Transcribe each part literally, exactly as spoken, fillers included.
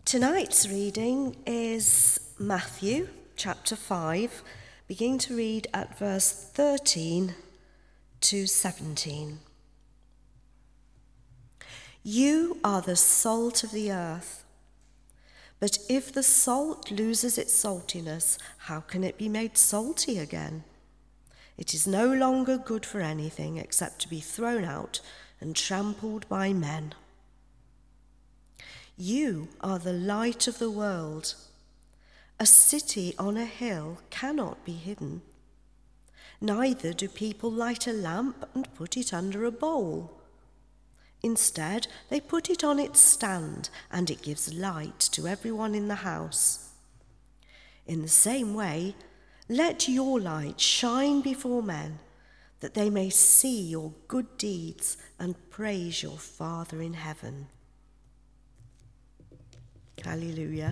Tonight's reading is Matthew chapter five, beginning to read at verse thirteen to seventeen. You are the salt of the earth, but if the salt loses its saltiness, how can it be made salty again? It is no longer good for anything except to be thrown out and trampled by men. You are the light of the world. A city on a hill cannot be hidden. Neither do people light a lamp and put it under a bowl. Instead, they put it on its stand, and it gives light to everyone in the house. In the same way, let your light shine before men, that they may see your good deeds and praise your Father in heaven. Hallelujah.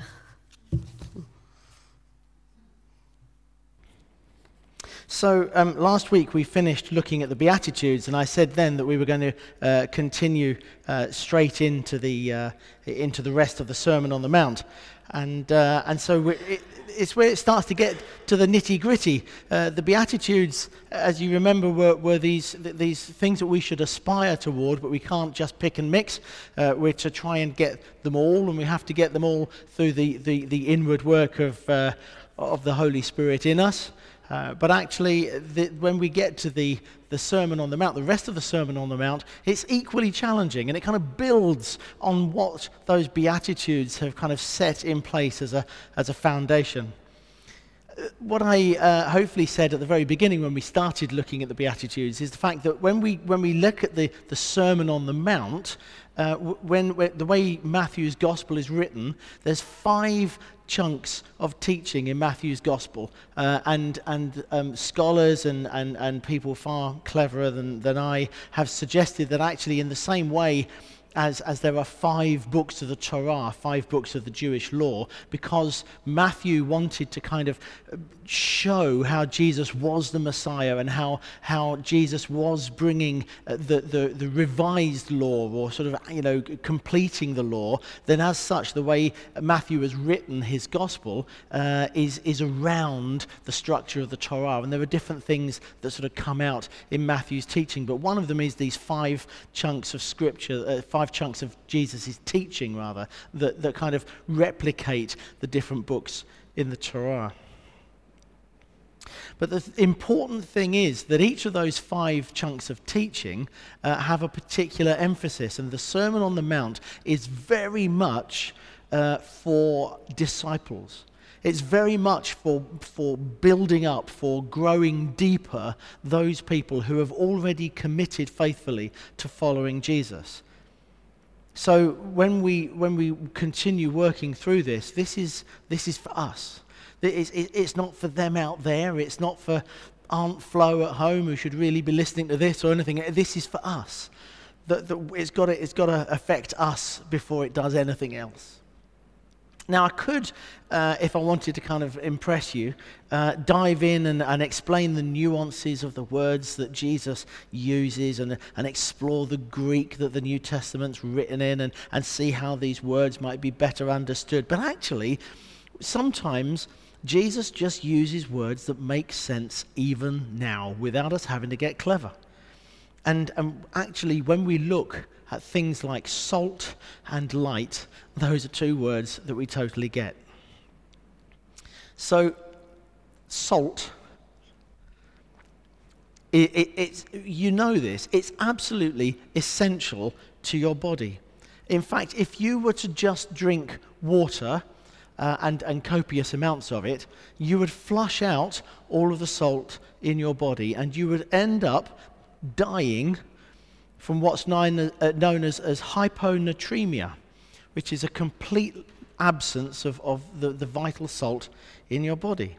So um, last week we finished looking at the Beatitudes, and I said then that we were going to uh, continue uh, straight into the uh, into the rest of the Sermon on the Mount, and uh, and so we, it, it's where it starts to get to the nitty gritty. Uh, the Beatitudes, as you remember, were, were these these things that we should aspire toward, but we can't just pick and mix. Uh, we're to try and get them all, and we have to get them all through the the, the inward work of uh, of the Holy Spirit in us. Uh, but actually, the, when we get to the, the Sermon on the Mount, the rest of the Sermon on the Mount, it's equally challenging, and it kind of builds on what those Beatitudes have kind of set in place as a as a foundation. What I uh, hopefully said at the very beginning when we started looking at the Beatitudes is the fact that when we when we look at the, the Sermon on the Mount, uh, when, when the way Matthew's Gospel is written, there's five chunks of teaching in Matthew's Gospel, uh, and and um, scholars and, and, and people far cleverer than, than I have suggested that actually in the same way as, as there are five books of the Torah, five books of the Jewish law, because Matthew wanted to kind of show how Jesus was the Messiah and how how Jesus was bringing the, the, the revised law, or sort of, you know, completing the law, then as such the way Matthew has written his gospel uh, is, is around the structure of the Torah. And there are different things that sort of come out in Matthew's teaching, but one of them is these five chunks of scripture, uh, five chunks of Jesus' teaching rather, that, that kind of replicate the different books in the Torah. But the th- important thing is that each of those five chunks of teaching uh, have a particular emphasis, and the Sermon on the Mount is very much uh, for disciples. It's very much for, for building up, for growing deeper those people who have already committed faithfully to following Jesus. So when we when we continue working through this, this is this is for us. It's, it's not for them out there. It's not for Aunt Flo at home who should really be listening to this or anything. This is for us. That, that it's got to, it's got to affect us before it does anything else. Now, I could, uh, if I wanted to kind of impress you, uh, dive in and, and explain the nuances of the words that Jesus uses and, and explore the Greek that the New Testament's written in and, and see how these words might be better understood. But actually, sometimes Jesus just uses words that make sense even now without us having to get clever. And, and actually, when we look at things like salt and light, those are two words that we totally get. So, salt, it, it, it's, you know this, it's absolutely essential to your body. In fact, if you were to just drink water, Uh, and, and copious amounts of it, you would flush out all of the salt in your body, and you would end up dying from what's known, uh, known as, as hyponatremia, which is a complete absence of, of the, the vital salt in your body.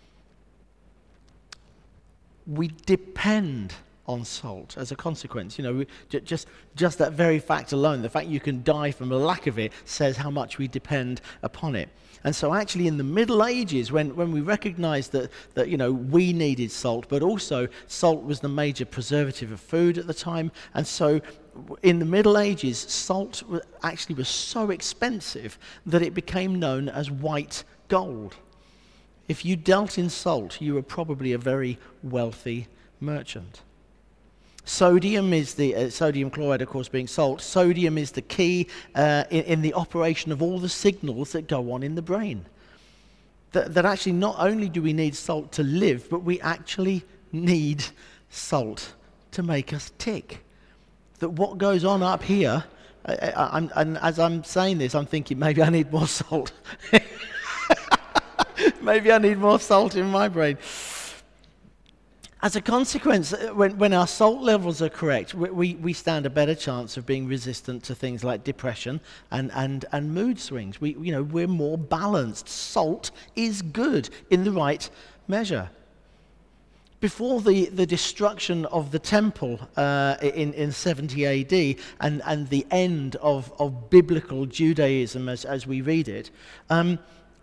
We depend on salt as a consequence. You know, we, j- just just that very fact alone, the fact you can die from a lack of it, says how much we depend upon it. And so actually in the Middle Ages, when, when we recognized that, that, you know, we needed salt, but also salt was the major preservative of food at the time, and so in the Middle Ages, salt actually was so expensive that it became known as white gold. If you dealt in salt, you were probably a very wealthy merchant. Sodium is the uh, sodium chloride, of course, being salt. Sodium is the key uh, in, in the operation of all the signals that go on in the brain. That, that actually not only do we need salt to live, but we actually need salt to make us tick. That what goes on up here, I, I, I'm, and as I'm saying this, I'm thinking maybe I need more salt. Maybe I need more salt in my brain. As a consequence, when, when our salt levels are correct, we, we, we stand a better chance of being resistant to things like depression and, and, and mood swings. We, you know, we're more balanced. Salt is good in the right measure. Before the, the destruction of the temple uh, in, in seventy A D and, and the end of, of biblical Judaism as, as we read it, um,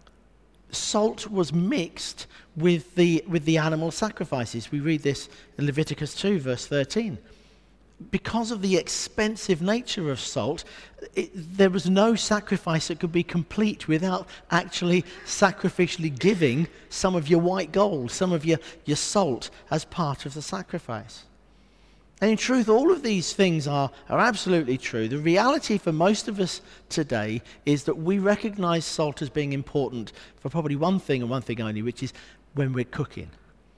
salt was mixed with the with the animal sacrifices. We read this in Leviticus two, verse thirteen. Because of the expensive nature of salt, it, there was no sacrifice that could be complete without actually sacrificially giving some of your white gold, some of your, your salt as part of the sacrifice. And in truth, all of these things are, are absolutely true. The reality for most of us today is that we recognize salt as being important for probably one thing and one thing only, which is when we're cooking.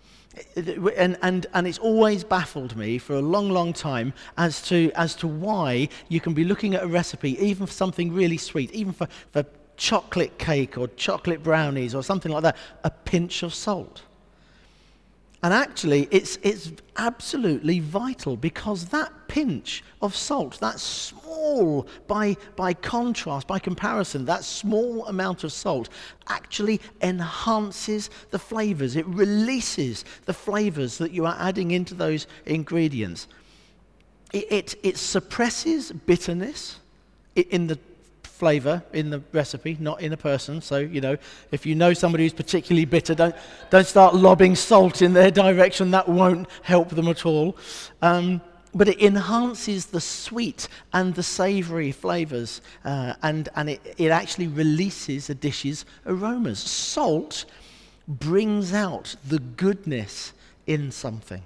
And, and, and it's always baffled me for a long, long time as to, as to why you can be looking at a recipe, even for something really sweet, even for, for chocolate cake or chocolate brownies or something like that, a pinch of salt. And actually, it's it's absolutely vital, because that pinch of salt, that small, by, by contrast, by comparison, that small amount of salt actually enhances the flavors. It releases the flavors that you are adding into those ingredients. It, it, it suppresses bitterness in the flavor in the recipe, not in a person. So, you know, if you know somebody who's particularly bitter, don't don't start lobbing salt in their direction. That won't help them at all. Um, but it enhances the sweet and the savory flavors, uh, and and it, it actually releases a dish's aromas. Salt brings out the goodness in something.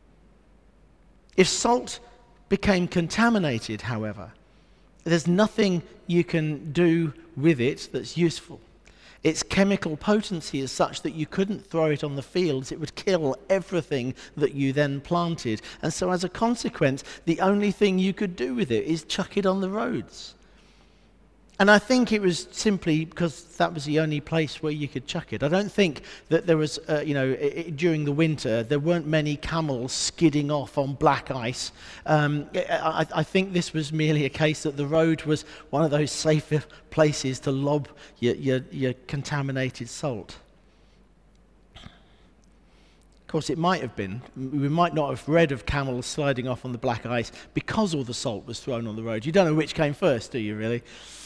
If salt became contaminated, however, there's nothing you can do with it that's useful. Its chemical potency is such that you couldn't throw it on the fields. It would kill everything that you then planted. And so as a consequence, the only thing you could do with it is chuck it on the roads. And I think it was simply because that was the only place where you could chuck it. I don't think that there was, uh, you know, I- I- during the winter, there weren't many camels skidding off on black ice. Um, I, I think this was merely a case that the road was one of those safer places to lob your, your, your contaminated salt. Of course, it might have been. We might not have read of camels sliding off on the black ice because all the salt was thrown on the road. You don't know which came first, do you, really?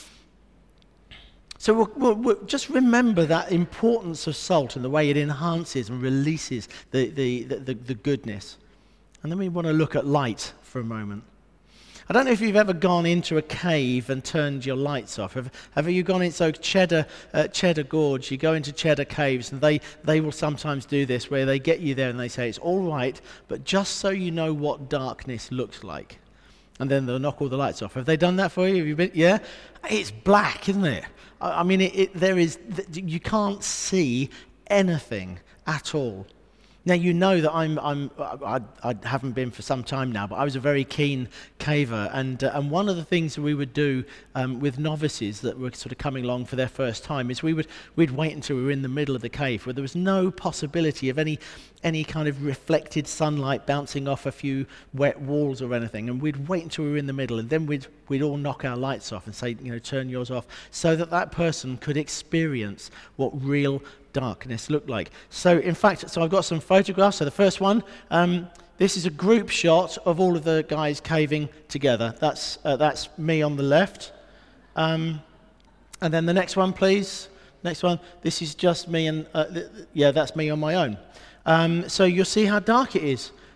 So we'll, we'll, we'll just remember that importance of salt and the way it enhances and releases the, the, the, the, the goodness. And then we want to look at light for a moment. I don't know if you've ever gone into a cave and turned your lights off. Have, have you gone into so Cheddar, uh, Cheddar Gorge, you go into Cheddar Caves, and they, they will sometimes do this where they get you there and they say, it's all right, but just so you know what darkness looks like. And then they'll knock all the lights off. Have they done that for you? Have you been? Yeah? It's black, isn't it? I mean, it, it, there is, you can't see anything at all. Now, you know that I'm, I'm, I, I haven't been for some time now, but I was a very keen caver, and uh, and one of the things that we would do um, with novices that were sort of coming along for their first time is we would we'd wait until we were in the middle of the cave where there was no possibility of any any kind of reflected sunlight bouncing off a few wet walls or anything, and we'd wait until we were in the middle, and then we'd we'd all knock our lights off and say, you know, turn yours off, so that that person could experience what real darkness looked like. So in fact, so I've got some photographs. So the first one, um, this is a group shot of all of the guys caving together. That's uh, that's me on the left. Um, and then the next one, please. Next one. This is just me and, uh, th- yeah, that's me on my own. Um, so you'll see how dark it is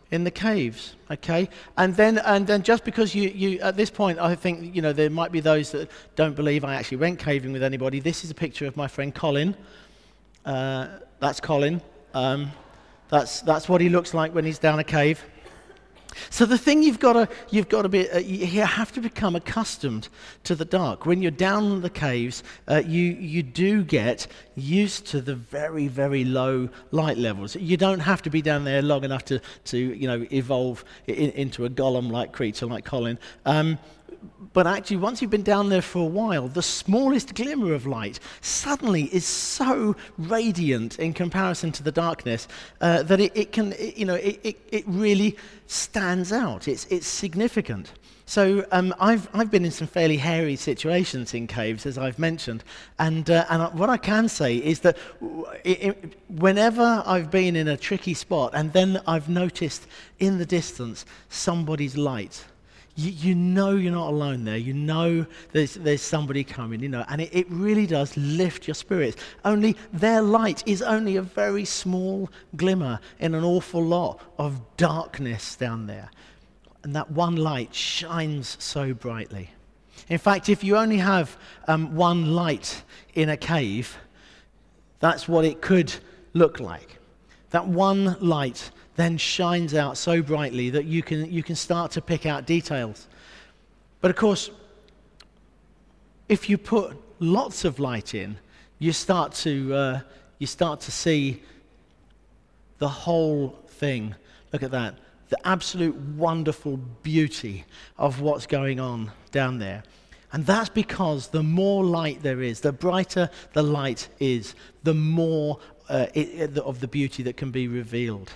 in the caves, okay? And then and then just because you, you at this point, I think, you know, there might be those that don't believe I actually went caving with anybody. This is a picture of my friend Colin. Uh, that's Colin. Um, that's that's what he looks like when he's down a cave. So the thing you've got to you've got to be uh, you have to become accustomed to the dark. When you're down the caves, uh, you you do get used to the very very low light levels. You don't have to be down there long enough to to you know evolve in, into a golem-like creature like Colin. Um, But actually, once you've been down there for a while, the smallest glimmer of light suddenly is so radiant in comparison to the darkness uh, that it, it can, it, you know, it, it, it really stands out. It's it's significant. So um, I've I've been in some fairly hairy situations in caves, as I've mentioned, and uh, and what I can say is that it, it, whenever I've been in a tricky spot, and then I've noticed in the distance somebody's light. You, you know you're not alone there. You know there's there's somebody coming, you know, and it, it really does lift your spirits. Only their light is only a very small glimmer in an awful lot of darkness down there. And that one light shines so brightly. In fact, if you only have um, one light in a cave, that's what it could look like. That one light then shines out so brightly that you can you can start to pick out details. But of course, if you put lots of light in, you start to uh, you start to see the whole thing. Look at that, the absolute wonderful beauty of what's going on down there. And that's because the more light there is, the brighter the light is, the more uh, it, it, of the beauty that can be revealed.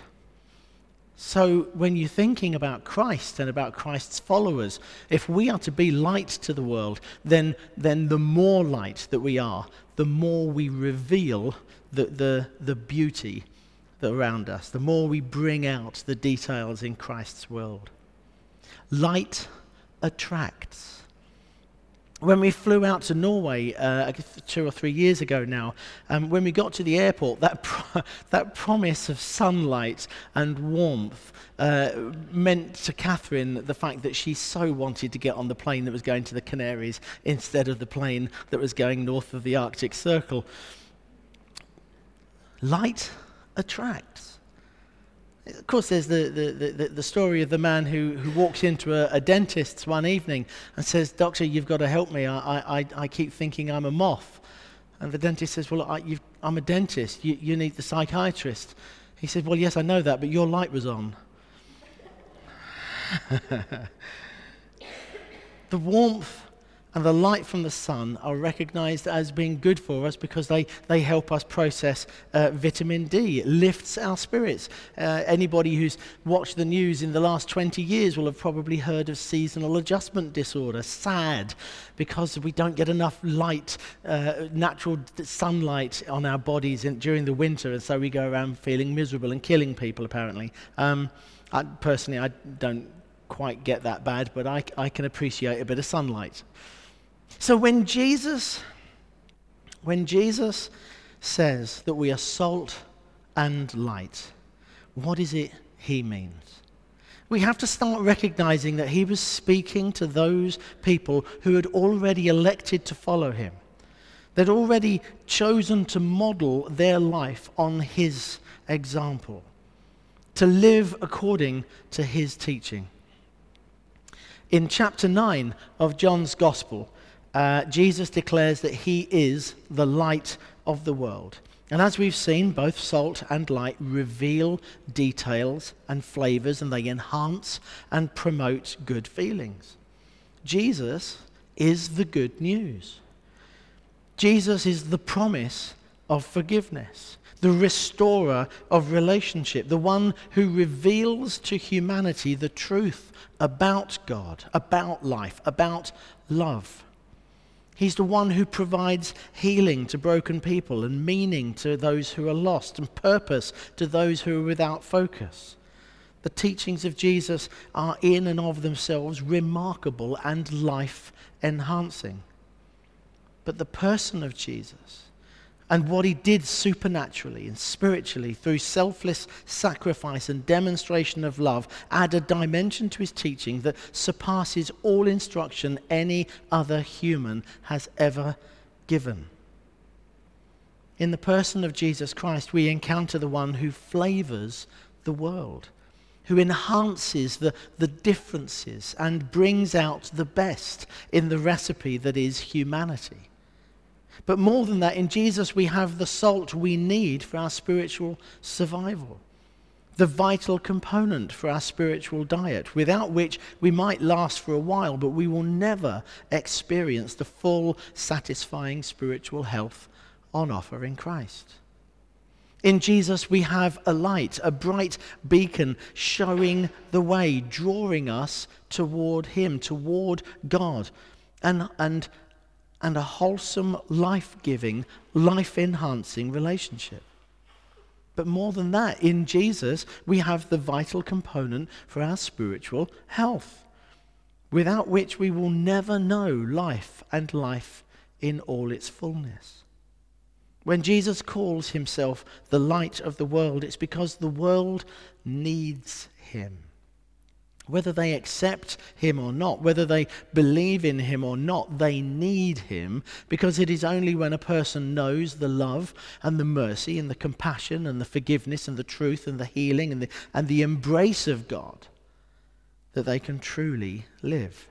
So when you're thinking about Christ and about Christ's followers, if we are to be light to the world, then then the more light that we are, the more we reveal the the, the beauty that around us, the more we bring out the details in Christ's world. Light attracts. When we flew out to Norway uh, two or three years ago now, um, when we got to the airport, that pro- that promise of sunlight and warmth uh, meant to Catherine the fact that she so wanted to get on the plane that was going to the Canaries instead of the plane that was going north of the Arctic Circle. Light attracts. Of course, there's the, the, the, the story of the man who, who walks into a, a dentist's one evening and says, "Doctor, you've got to help me. I, I, I keep thinking I'm a moth." And the dentist says, "Well, I, you've, I'm a dentist. You, you need the psychiatrist." He said, "Well, yes, I know that, but your light was on." The warmth and the light from the sun are recognized as being good for us because they, they help us process uh, vitamin D. It lifts our spirits. Uh, anybody who's watched the news in the last twenty years will have probably heard of seasonal adjustment disorder, SAD, because we don't get enough light, uh, natural sunlight on our bodies in, during the winter, and so we go around feeling miserable and killing people, apparently. Um, I, personally, I don't quite get that bad, but I, I can appreciate a bit of sunlight. So when Jesus, when Jesus says that we are salt and light, what is it he means? We have to start recognizing that he was speaking to those people who had already elected to follow him. They'd already chosen to model their life on his example, to live according to his teaching. In chapter nine of John's Gospel, Uh, Jesus declares that he is the light of the world. And as we've seen, both salt and light reveal details and flavors, and they enhance and promote good feelings. Jesus is the good news. Jesus is the promise of forgiveness, the restorer of relationship, the one who reveals to humanity the truth about God, about life, about love. He's the one who provides healing to broken people and meaning to those who are lost and purpose to those who are without focus. The teachings of Jesus are in and of themselves remarkable and life-enhancing. But the person of Jesus and what he did supernaturally and spiritually through selfless sacrifice and demonstration of love add a dimension to his teaching that surpasses all instruction any other human has ever given. In the person of Jesus Christ, we encounter the one who flavors the world, who enhances the, the differences and brings out the best in the recipe that is humanity. But more than that, in Jesus we have the salt we need for our spiritual survival, the vital component for our spiritual diet, without which we might last for a while, but we will never experience the full, satisfying spiritual health on offer in Christ. In Jesus we have a light, a bright beacon showing the way, drawing us toward him, toward God, and, and, and a wholesome, life-giving, life-enhancing relationship. But more than that, in Jesus we have the vital component for our spiritual health, without which we will never know life and life in all its fullness. When Jesus calls himself the light of the world, it's because the world needs him. Whether they accept him or not, whether they believe in him or not, they need him, because it is only when a person knows the love and the mercy and the compassion and the forgiveness and the truth and the healing and the, and the embrace of God that they can truly live.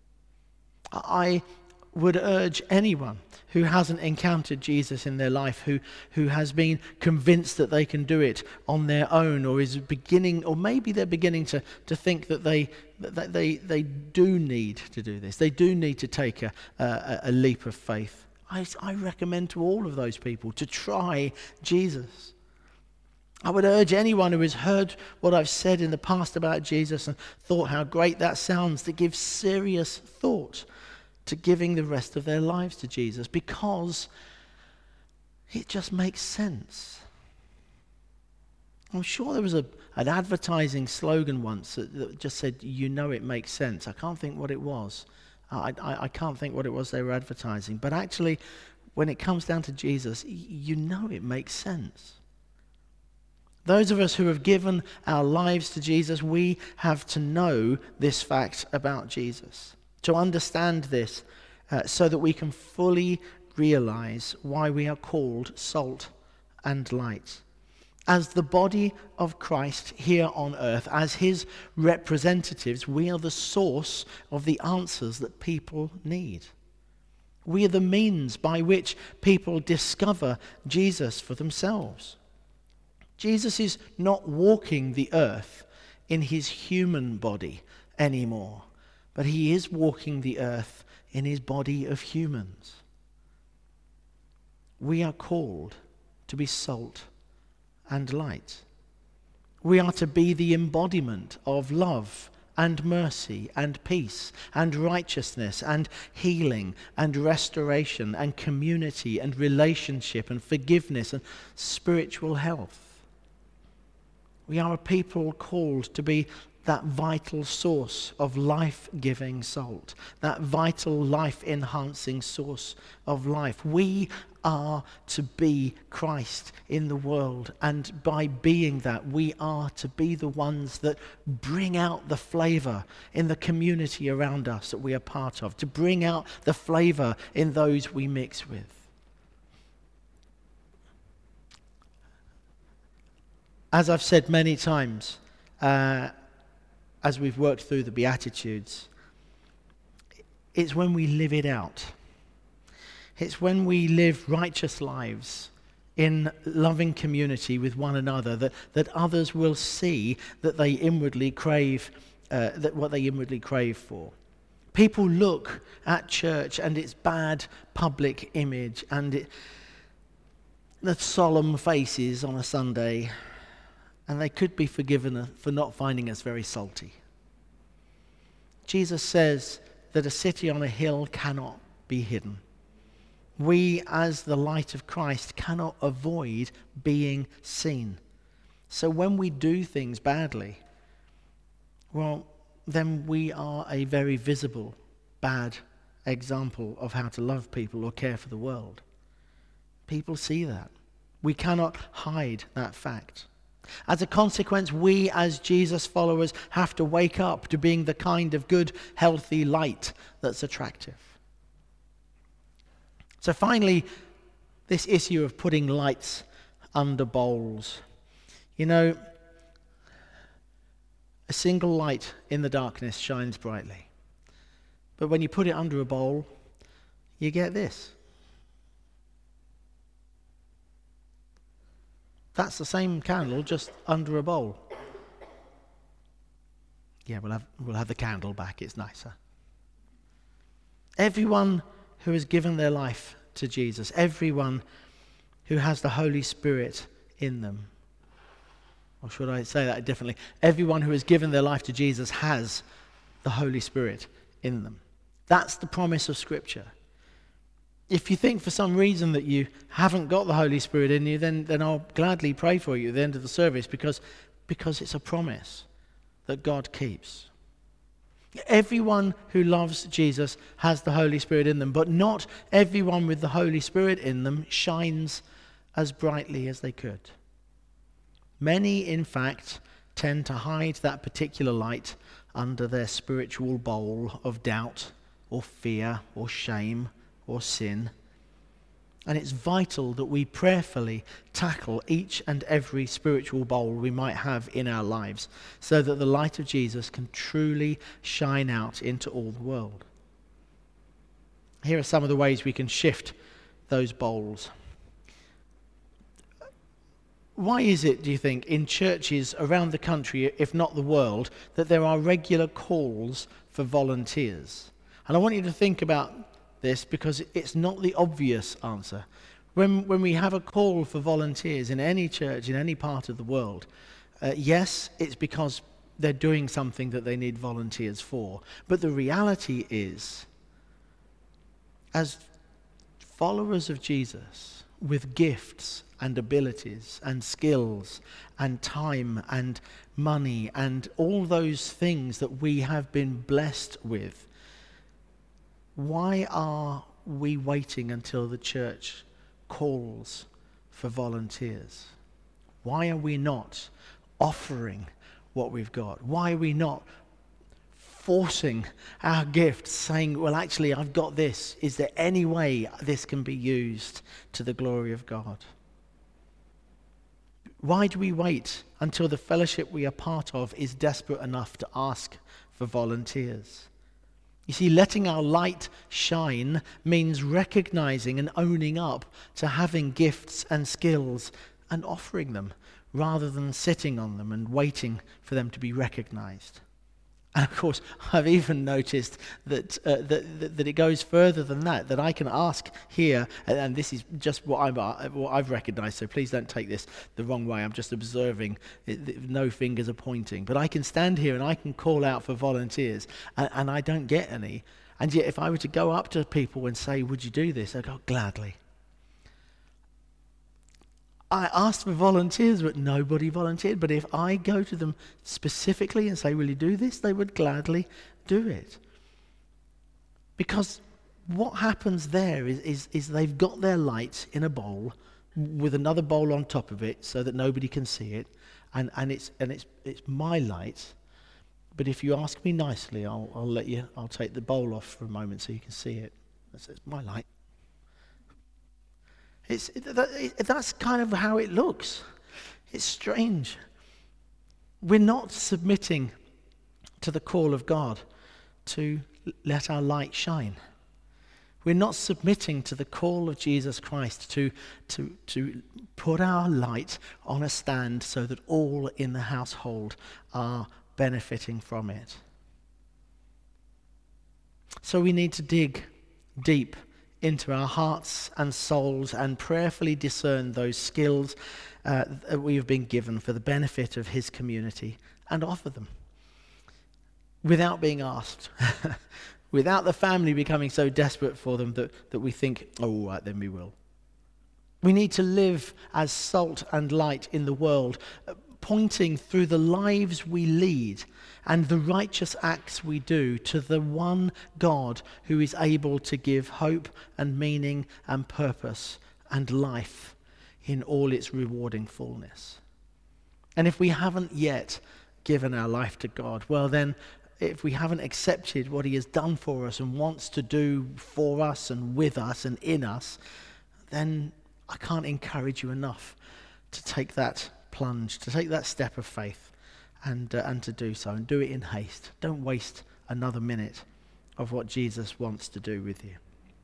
I would urge anyone who hasn't encountered Jesus in their life, who, who has been convinced that they can do it on their own, or is beginning, or maybe they're beginning to, to think that they that they they do need to do this. They do need to take a, a, a leap of faith. I, I recommend to all of those people to try Jesus. I would urge anyone who has heard what I've said in the past about Jesus and thought how great that sounds to give serious thought to giving the rest of their lives to Jesus, because it just makes sense. I'm sure there was a, an advertising slogan once that, that just said, "You know it makes sense." I can't think what it was. I, I, I can't think what it was they were advertising. But actually, when it comes down to Jesus, y- you know it makes sense. Those of us who have given our lives to Jesus, we have to know this fact about Jesus, to understand this uh, so that we can fully realize why we are called salt and light. As the body of Christ here on earth, as his representatives, we are the source of the answers that people need. We are the means by which people discover Jesus for themselves. Jesus is not walking the earth in his human body anymore, but he is walking the earth in his body of humans. We are called to be salt and light. We are to be the embodiment of love and mercy and peace and righteousness and healing and restoration and community and relationship and forgiveness and spiritual health. We are a people called to be that vital source of life-giving salt, that vital life-enhancing source of life. We are to be Christ in the world, and by being that, we are to be the ones that bring out the flavor in the community around us that we are part of, to bring out the flavor in those we mix with. As I've said many times, uh, as we've worked through the Beatitudes, it's when we live it out. It's when we live righteous lives in loving community with one another that, that others will see that they inwardly crave, uh, that what they inwardly crave for. People look at church and its bad public image and it, the solemn faces on a Sunday, and they could be forgiven for not finding us very salty. Jesus says that a city on a hill cannot be hidden. We, as the light of Christ, cannot avoid being seen. So when we do things badly, well, then we are a very visible, bad example of how to love people or care for the world. People see that. We cannot hide that fact. As a consequence, we as Jesus followers have to wake up to being the kind of good, healthy light that's attractive. So finally, this issue of putting lights under bowls. You know, a single light in the darkness shines brightly. But when you put it under a bowl, you get this. That's the same candle, just under a bowl. Yeah, we'll have, we'll have the candle back. It's nicer. Everyone who has given their life to Jesus, everyone who has the Holy Spirit in them, or should I say that differently? Everyone who has given their life to Jesus has the Holy Spirit in them. That's the promise of Scripture. If you think for some reason that you haven't got the Holy Spirit in you, then, then I'll gladly pray for you at the end of the service because, because it's a promise that God keeps. Everyone who loves Jesus has the Holy Spirit in them, but not everyone with the Holy Spirit in them shines as brightly as they could. Many, in fact, tend to hide that particular light under their spiritual bowl of doubt or fear or shame or sin. And it's vital that we prayerfully tackle each and every spiritual bowl we might have in our lives so that the light of Jesus can truly shine out into all the world. Here are some of the ways we can shift those bowls. Why is it, do you think, in churches around the country, if not the world, that there are regular calls for volunteers? And I want you to think about this because it's not the obvious answer. When when we have a call for volunteers in any church in any part of the world, uh, yes, it's because they're doing something that they need volunteers for. But the reality is, as followers of Jesus with gifts and abilities and skills and time and money and all those things that we have been blessed with, why are we waiting until the church calls for volunteers? Why are we not offering what we've got? Why are we not forcing our gifts, saying, well, actually, I've got this. Is there any way this can be used to the glory of God? Why do we wait until the fellowship we are part of is desperate enough to ask for volunteers? You see, letting our light shine means recognizing and owning up to having gifts and skills and offering them rather than sitting on them and waiting for them to be recognized. And of course, I've even noticed that, uh, that, that that it goes further than that, that I can ask here, and, and this is just what, I'm, uh, what I've recognized, so please don't take this the wrong way. I'm just observing, it, no fingers are pointing. But I can stand here and I can call out for volunteers, and, and I don't get any. And yet if I were to go up to people and say, would you do this? I'd go, gladly. I asked for volunteers, but nobody volunteered. But if I go to them specifically and say, will you do this? They would gladly do it. Because what happens there is, is, is they've got their light in a bowl with another bowl on top of it so that nobody can see it. And, and it's and it's it's my light. But if you ask me nicely, I'll I'll let you I'll take the bowl off for a moment so you can see it. That's it's my light. It's, it, that, it, that's kind of how it looks. It's strange. We're not submitting to the call of God to let our light shine. We're not submitting to the call of Jesus Christ to, to, to put our light on a stand so that all in the household are benefiting from it. So we need to dig deep into our hearts and souls and prayerfully discern those skills uh, that we have been given for the benefit of his community and offer them without being asked, without the family becoming so desperate for them that, that we think, oh, all right, then we will. We need to live as salt and light in the world, uh, pointing through the lives we lead and the righteous acts we do to the one God who is able to give hope and meaning and purpose and life in all its rewarding fullness. And if we haven't yet given our life to God, well then, if we haven't accepted what he has done for us and wants to do for us and with us and in us, then I can't encourage you enough to take that plunge, to take that step of faith and, uh, and to do so, and do it in haste. Don't waste another minute of what Jesus wants to do with you.